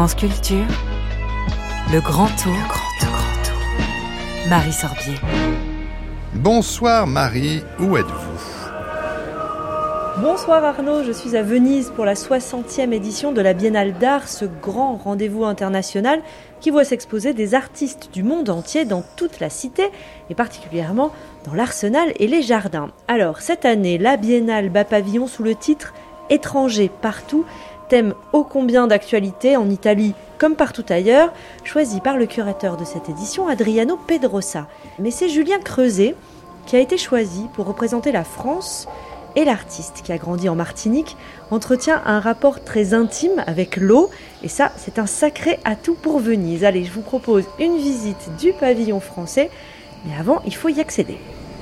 France Culture, le grand tour, le grand tour. Marie Sorbier. Bonsoir Marie, où êtes-vous ? Bonsoir Arnaud, je suis à Venise pour la 60e édition de la Biennale d'art, ce grand rendez-vous international qui voit s'exposer des artistes du monde entier dans toute la cité et particulièrement dans l'Arsenal et les jardins. Alors cette année, la Biennale bat pavillon sous le titre « Étrangers partout », thème ô combien d'actualité en Italie comme partout ailleurs, choisi par le curateur de cette édition, Adriano Pedrosa. Mais c'est Julien Creuset qui a été choisi pour représenter la France. Et l'artiste, qui a grandi en Martinique, entretient un rapport très intime avec l'eau. Et ça, c'est un sacré atout pour Venise. Allez, je vous propose une visite du pavillon français. Mais avant, il faut y accéder.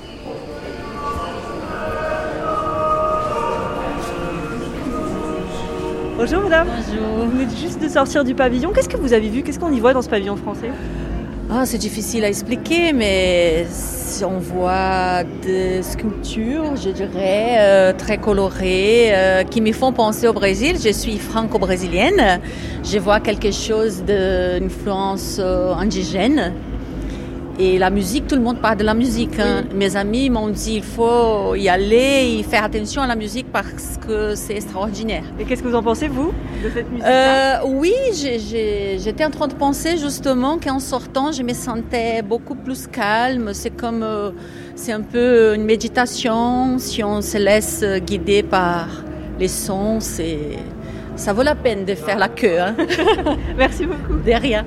Bonjour madame. Bonjour. Vous venez juste de sortir du pavillon. Qu'est-ce que vous avez vu ? Qu'est-ce qu'on y voit dans ce pavillon français ? C'est difficile à expliquer, mais on voit des sculptures, je dirais, très colorées, qui me font penser au Brésil. Je suis franco-brésilienne. Je vois quelque chose d'influence indigène. Et la musique, tout le monde parle de la musique. Hein. Oui. Mes amis m'ont dit il faut y aller et faire attention à la musique parce que c'est extraordinaire. Et qu'est-ce que vous en pensez, vous, de cette musique-là ? Oui, j'étais en train de penser justement qu'en sortant, je me sentais beaucoup plus calme. C'est un peu une méditation. Si on se laisse guider par les sons, ça vaut la peine de faire la queue. Hein. Merci beaucoup. De rien.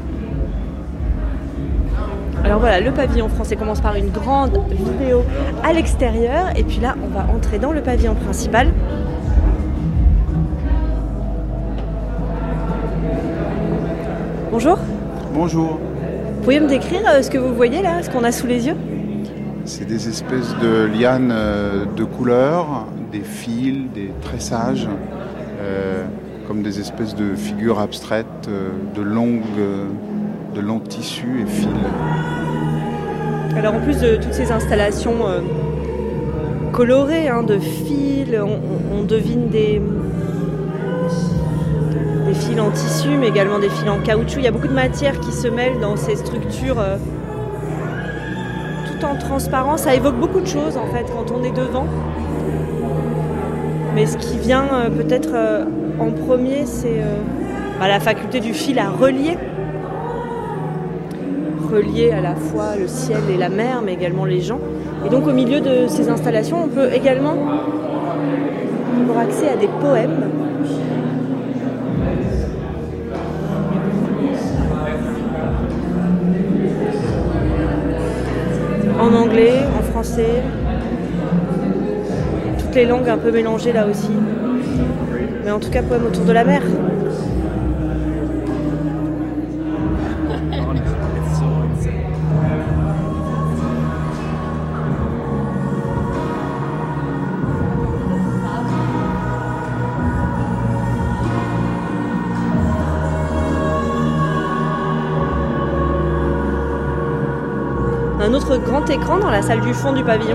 Alors voilà, le pavillon français commence par une grande vidéo à l'extérieur et puis là, on va entrer dans le pavillon principal. Bonjour. Bonjour. Vous pouvez me décrire ce que vous voyez là, ce qu'on a sous les yeux ? C'est des espèces de lianes de couleurs, des fils, des tressages, comme des espèces de figures abstraites, de longs tissus et fils. Alors en plus de toutes ces installations colorées, de fils, on devine des fils en tissu, mais également des fils en caoutchouc. Il y a beaucoup de matière qui se mêlent dans ces structures tout en transparence. Ça évoque beaucoup de choses en fait quand on est devant. Mais ce qui vient peut-être en premier, c'est la faculté du fil à relier à la fois le ciel et la mer, mais également les gens. Et donc au milieu de ces installations, on peut également avoir accès à des poèmes. En anglais, en français, toutes les langues un peu mélangées là aussi. Mais en tout cas, poèmes autour de la mer. Un autre grand écran dans la salle du fond du pavillon.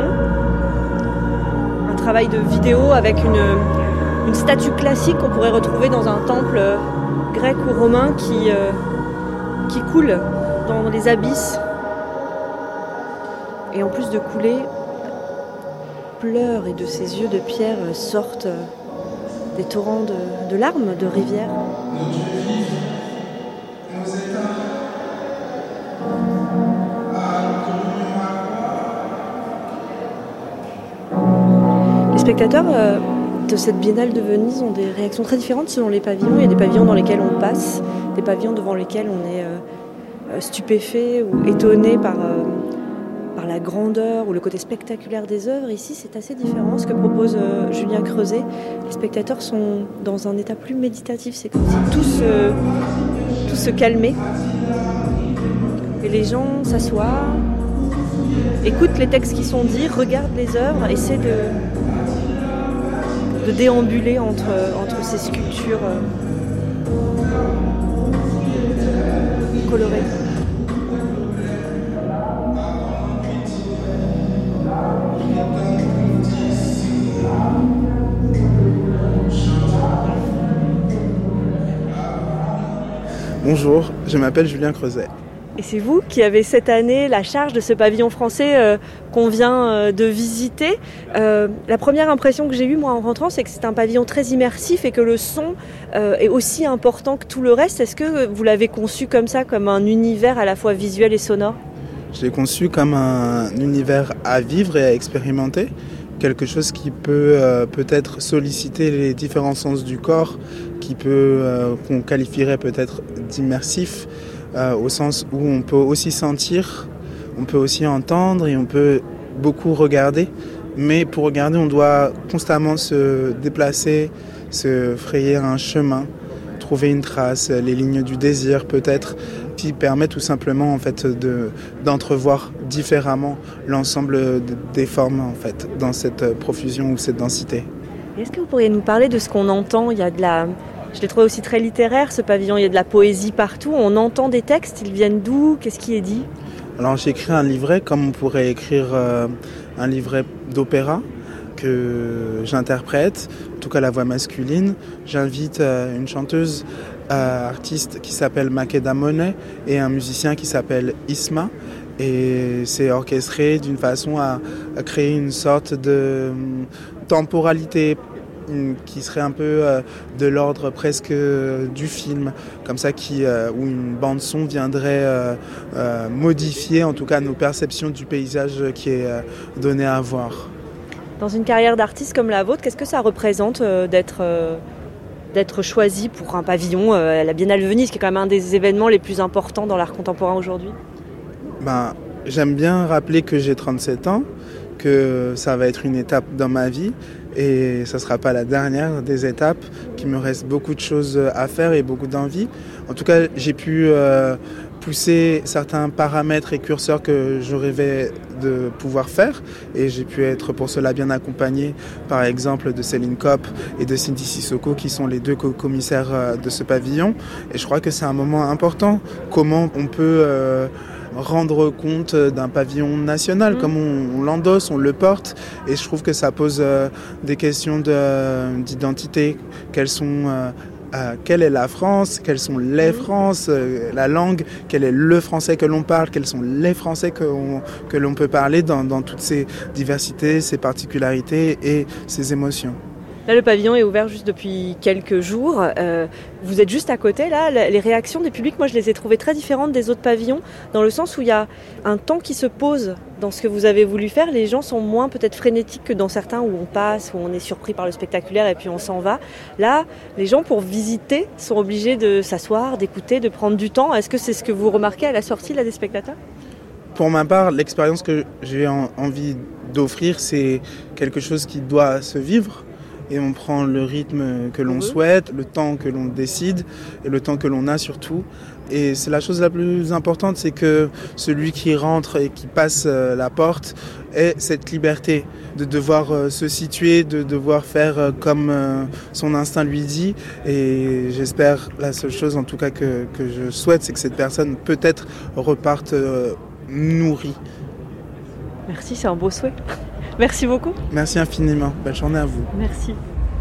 Un travail de vidéo avec une statue classique qu'on pourrait retrouver dans un temple grec ou romain qui coule dans les abysses. Et en plus de couler, pleure et de ses yeux de pierre sortent des torrents de larmes, de rivières. Les spectateurs de cette Biennale de Venise ont des réactions très différentes selon les pavillons. Il y a des pavillons dans lesquels on passe, des pavillons devant lesquels on est stupéfait ou étonné par la grandeur ou le côté spectaculaire des œuvres. Ici, c'est assez différent. Ce que propose Julien Creuset, les spectateurs sont dans un état plus méditatif. C'est comme si tout se calmait. Et les gens s'assoient, écoutent les textes qui sont dits, regardent les œuvres, essaient de déambuler entre ces sculptures colorées. Bonjour, je m'appelle Julien Creuset. Et c'est vous qui avez cette année la charge de ce pavillon français qu'on vient de visiter. La première impression que j'ai eue moi en rentrant, c'est que c'est un pavillon très immersif et que le son est aussi important que tout le reste. Est-ce que vous l'avez conçu comme ça, comme un univers à la fois visuel et sonore ? Je l'ai conçu comme un univers à vivre et à expérimenter. Quelque chose qui peut peut-être solliciter les différents sens du corps, qu'on qualifierait peut-être d'immersif. Au sens où on peut aussi sentir, on peut aussi entendre et on peut beaucoup regarder. Mais pour regarder, on doit constamment se déplacer, se frayer un chemin, trouver une trace, les lignes du désir peut-être, qui permet tout simplement en fait d'entrevoir différemment l'ensemble des formes en fait dans cette profusion ou cette densité. Est-ce que vous pourriez nous parler de ce qu'on entend ? Je l'ai trouvé aussi très littéraire, ce pavillon. Il y a de la poésie partout. On entend des textes. Ils viennent d'où ? Qu'est-ce qui est dit ? Alors j'ai écrit un livret comme on pourrait écrire un livret d'opéra que j'interprète, en tout cas la voix masculine. J'invite une chanteuse artiste qui s'appelle Makeda Monet et un musicien qui s'appelle Isma. Et c'est orchestré d'une façon à créer une sorte de temporalité qui serait un peu de l'ordre presque du film, comme ça, où une bande-son viendrait modifier en tout cas nos perceptions du paysage qui est donné à voir. Dans une carrière d'artiste comme la vôtre, qu'est-ce que ça représente d'être choisi pour un pavillon à la Biennale de Venise, qui est quand même un des événements les plus importants dans l'art contemporain aujourd'hui ? J'aime bien rappeler que j'ai 37 ans, que ça va être une étape dans ma vie et ça ne sera pas la dernière des étapes, qu'il me reste beaucoup de choses à faire et beaucoup d'envie. En tout cas, j'ai pu pousser certains paramètres et curseurs que je rêvais de pouvoir faire et j'ai pu être pour cela bien accompagné par exemple de Céline Kopp et de Cindy Sissoko qui sont les deux co-commissaires de ce pavillon et je crois que c'est un moment important. Comment on peut rendre compte d'un pavillon national, comme on l'endosse, on le porte et je trouve que ça pose des questions d'identité. Quelle est la France, quelles sont les Frances, la langue, quel est le français que l'on parle, quels sont les français que l'on peut parler dans toutes ces diversités, ces particularités et ces émotions. Là, le pavillon est ouvert juste depuis quelques jours. Vous êtes juste à côté. Là, les réactions des publics, moi, je les ai trouvées très différentes des autres pavillons, dans le sens où il y a un temps qui se pose dans ce que vous avez voulu faire. Les gens sont moins peut-être frénétiques que dans certains où on passe, où on est surpris par le spectaculaire et puis on s'en va. Là, les gens, pour visiter, sont obligés de s'asseoir, d'écouter, de prendre du temps. Est-ce que c'est ce que vous remarquez à la sortie là, des spectateurs ? Pour ma part, l'expérience que j'ai envie d'offrir, c'est quelque chose qui doit se vivre. Et on prend le rythme que l'on souhaite, le temps que l'on décide et le temps que l'on a surtout. Et c'est la chose la plus importante, c'est que celui qui rentre et qui passe la porte ait cette liberté de devoir se situer, de devoir faire comme son instinct lui dit. Et j'espère, la seule chose en tout cas que je souhaite, c'est que cette personne peut-être reparte nourrie. Merci, c'est un beau souhait. Merci beaucoup. Merci infiniment. Belle journée à vous. Merci.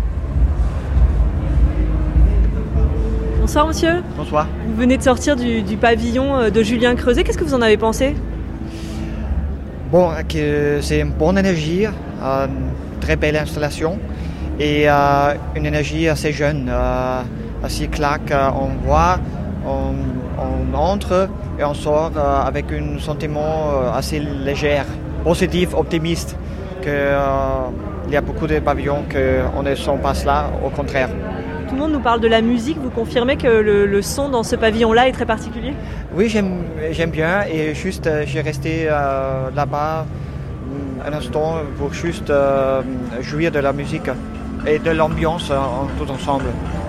Bonsoir monsieur. Bonsoir. Vous venez de sortir du pavillon de Julien Creuset. Qu'est-ce que vous en avez pensé ? Bon, que c'est une bonne énergie, très belle installation et une énergie assez jeune. Assez claque, on voit, on entre et on sort avec un sentiment assez léger, positif, optimiste. Il y a beaucoup de pavillons qu'on ne sent pas cela, au contraire. Tout le monde nous parle de la musique, vous confirmez que le son dans ce pavillon-là est très particulier ? Oui, j'aime bien et juste j'ai resté là-bas un instant pour juste jouir de la musique et de l'ambiance tout ensemble.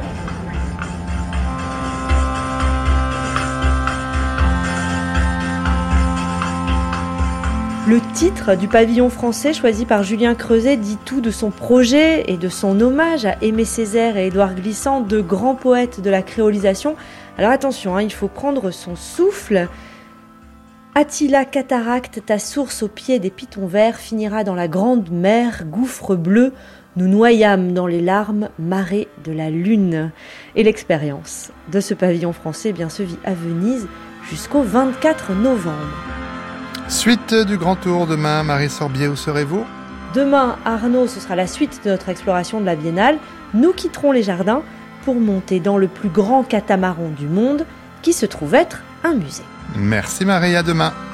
Le titre du pavillon français choisi par Julien Creuset dit tout de son projet et de son hommage à Aimé Césaire et Édouard Glissant, deux grands poètes de la créolisation. Alors attention, il faut prendre son souffle. Attila Cataracte, ta source au pied des pitons verts, finira dans la grande mer, gouffre bleu, nous noyâmes dans les larmes, marée de la lune. Et l'expérience de ce pavillon français se vit à Venise jusqu'au 24 novembre. Suite du Grand Tour demain, Marie Sorbier, où serez-vous ? Demain, Arnaud, ce sera la suite de notre exploration de la Biennale. Nous quitterons les jardins pour monter dans le plus grand catamaran du monde, qui se trouve être un musée. Merci Marie, à demain.